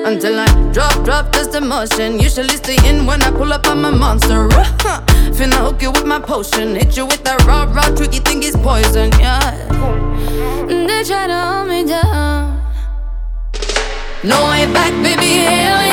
until I drop this emotion. Usually stay in when I pull up on my monster. Finna hook you with my potion, hit you with that raw, tricky thing is poison, yeah. They try to hold me down. No way back, baby, hell